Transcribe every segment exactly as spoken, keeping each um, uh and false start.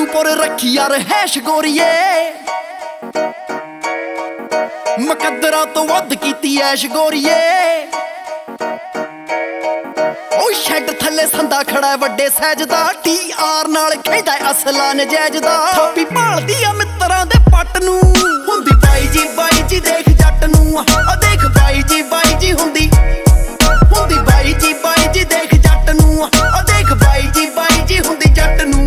ਮਧੂਪੁਰ ਰੱਖੀ ਯਾਰ ਹੈਸ਼ ਗੋਰੀਏ ਮੁਕੱਦਰਾਂ ਤੋਂ ਵੱਧ ਕੀਤੀ ਐਸ਼ ਗੋਰੀਏ ਓ ਸ਼ੈੱਡ ਥੱਲੇ ਸੰਦਾ ਖੜਾ ਵੱਡੇ ਸਹਿਜ ਦਾ ਟੀ ਆਰ ਨਾਲ ਖੇਡਦਾ ਅਸਲਾ ਨਜਾਇਜ਼ ਦਾ ਥਾਪੀ ਭਾਲਦੀ ਆ ਮਿੱਤਰਾਂ ਦੇ ਪੱਟ ਨੂੰ ਹੁੰਦੀ ਬਾਈ ਜੀ ਬਾਈ ਜੀ ਦੇਖ ਜੱਟ ਨੂੰ ਆ ਦੇਖ ਬਾਈ ਜੀ ਬਾਈ ਜੀ ਹੁੰਦੀ ਹੁੰਦੀ ਬਾਈ ਜੀ ਬਾਈ ਜੀ ਦੇਖ ਜੱਟ ਨੂੰ ਆ ਦੇਖ ਬਾਈ ਜੀ ਬਾਈ ਜੀ ਹੁੰਦੀ ਜੱਟ ਨੂੰ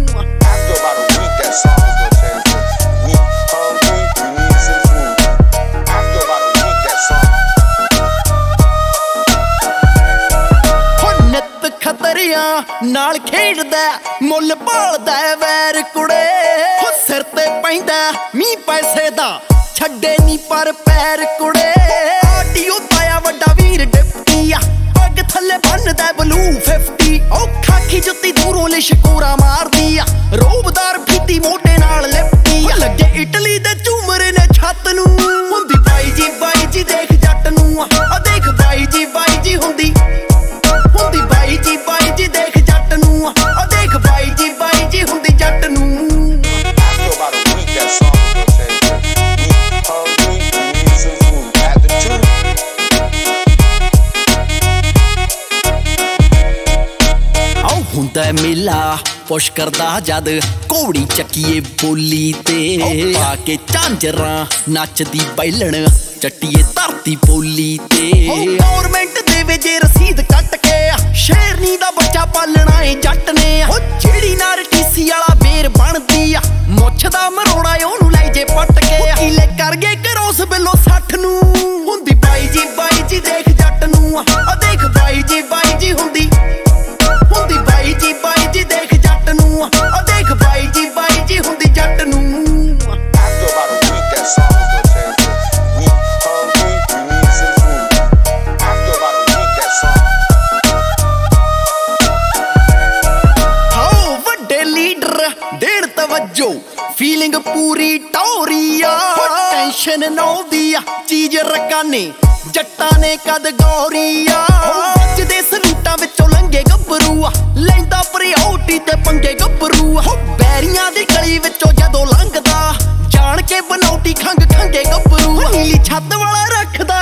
ਨਾਲ ਖੇਡਦਾ ਮੁੱਲ ਭਾਲਦਾ ਵੈਰ ਕੁੜੇ ਹੋ ਸਿਰ ਤੇ ਪੈਂਦਾ ਮੀਂਹ ਪੈਸੇ ਦਾ ਛੱਡੇ ਨੀ ਪਰ ਪੈਰ ਕੁੜੇ ਆਡੀਓ ਤਾਇਆ ਵੱਡਾ ਵੀਰ ਡਿਪਟੀ ਆ ਪੱਗ ਥੱਲੇ ਬੰਨਦਾ ਬਲੂ ਫਿਫਟੀ ਉਹ ਖਾਕੀ ਜੁੱਤੀ ਦੂਰੋਂ ਲਿਸ਼ਕੂਰਾ ਮਾਰਦੀ ਆ ਰੋਬਦਾਰ ਫੀਤੀ ਮੋਢੇ ਨਾਲ ਲਿਪਟੀ ਆ ਲੱਗੇ ਇਟਲੀ ਦੇ ਝੂਮਰੇ ਨੇ ਛੱਤ ਨੂੰ ਹੁੰਦੀ ਬਾਈ ਜੀ ਬਾਈ ਜੀ ਦੇਖ ਜੱਟ ਨੂੰ ਆ ਦੇਖ ਬਾਈ ਜੀ ਬਾਈ ਜੀ ਹੁੰਦੀ ਹੁੰਦੀ ਬਾਈ ਜੀ ਬਾਈ ਜੀ ਦੇਖ ਜੱਟ ਨੂੰ ਆ ਦੇਖ ਬਾਈ ਜੀ ਬਾਈ ਜੀ ਹੁੰਦੀ ਜੱਟ ਨੂੰ ਆਉ ਹੁੰਦਾ ਮੇਲਾ ਪੁਸ਼ ਕਰਦਾ ਜਦ ਘੋੜੀ ਚੱਕੀਏ ਬੋਲੀ ਤੇ ਆ ਕੇ ਝਾਂਜਰਾਂ ਨੱਚਦੀ ਬੈਲਣ ਚੱਟੀਏ ਧਰਤੀ ਬੋਲੀ ਤੇ ਗੌਰਮੈਂਟ ਦੇਵੇ ਜੇ ਰਸੀਦ ਕੱਟ ਕੇ ਸ਼ੇਰਨੀ ਦਾ ਬੱਚਾ ਪਾਲਣਾ ਏ ਜੱਟ ਨੇ ਓ ਜਿਹੜੀ ਨਾਰ ਟੀਸੀ ਵਾਲਾ ਬੇਰ ਬਣਦੀ ਆ ਮੁੱਛ ਦਾ ਮਰੋੜਾ ਉਹਨੂੰ ਲੈ ਜੇ ਪੱਟ ਕੇ ਕੀਲੇ ਕਰ ਗਏ ਕਰੋਸ ਬਿੱਲੋ ਸੱਠ ਨੂੰ ਹੁੰਦੀ ਬਾਈ ਜੀ ਬਾਈ ਜੀ ਦੇਖ ਜੱਟ ਨੂੰ ਆ ਦੇਖ ਬਾਈ ਜੀ ਬਾਈ ਜੀ ਹੁੰਦੀ ਹੁੰਦੀ ਬਾਈ ਜੀ ਬਾਈ ਜੀ ਦੇਖ ਜੱਟ ਨੂੰ ਆ ਦੇਖ ਬਾਈ ਜੀ ਬਾਈ ਜੀ ਹੁੰਦੀ ਜੱਟ ਨੂੰ ਦੇਣ ਤਵੱਜੋ ਫੀਲਿੰਗ ਪੂਰੀ ਟੌਰੀਆ ਟੈਨਸ਼ਨ ਨੌਦੀ ਆ ਚੀਜ਼ ਰਕਾਨੇ ਜੱਟਾਂ ਨੇ ਕਦ ਗੌਰੀਆ ਵੱਜਦੇ ਸਲੂਟਾਂ ਵਿੱਚੋਂ ਲੰਘੇ ਗੱਭਰੂ ਆ ਲੈਂਦਾ ਪ੍ਰਿਓਰਟੀ ਤੇ ਪੰਗੇ ਗੱਭਰੂ ਆ ਬੈਰੀਆਂ ਦੀ ਗਲੀ ਵਿੱਚੋਂ ਜਦੋਂ ਲੰਘਦਾ ਜਾਣ ਕੇ ਬਨੌਟੀ ਖੰਗ ਖੰਗੇ ਗੱਭਰੂ ਨੀਲੀ ਛੱਤ ਵਾਲਾ ਰੱਖਦਾ